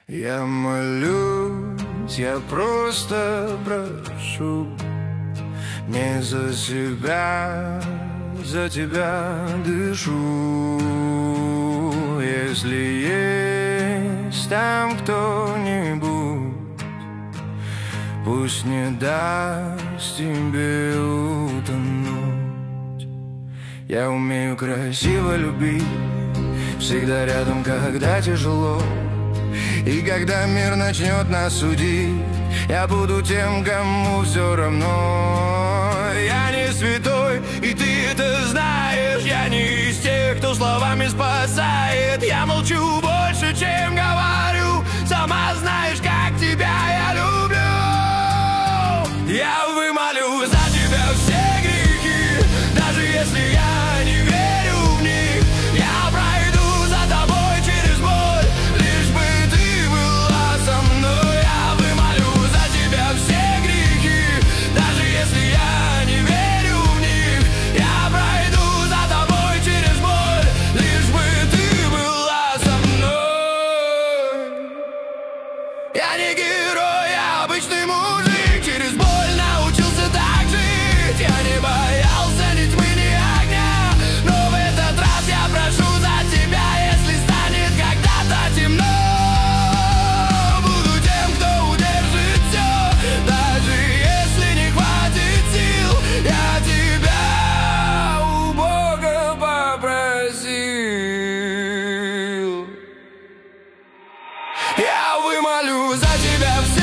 Я молюсь, я просто прошу, не за себя, за тебя дышу. Если есть там кто-нибудь, пусть не даст тебе утонуть. Я умею красиво любить, всегда рядом, когда тяжело. И когда мир начнет нас судить, я буду тем, кому все равно. Я не святой, и ты это знаешь. Я не из тех, кто словами спасает. Я молчу больше, чем говорю. Сама знаешь, как тебя я люблю. Я вымолю за тебя все грехи, даже если я не верю в них. Я пройду за тобой через боль, лишь бы ты была со мной. Я вымолю за тебя все грехи, даже если я не верю в них. Я пройду за тобой через боль, лишь бы ты была со мной. Я не герой, я обычный мужик, через боль научился так жить. Я не боялся ни тьмы, ни огня, но в этот раз я прошу за тебя. Если станет когда-то темно, буду тем, кто удержит все. Даже если не хватит сил, я тебя у Бога попросил. Я вымолю за тебя все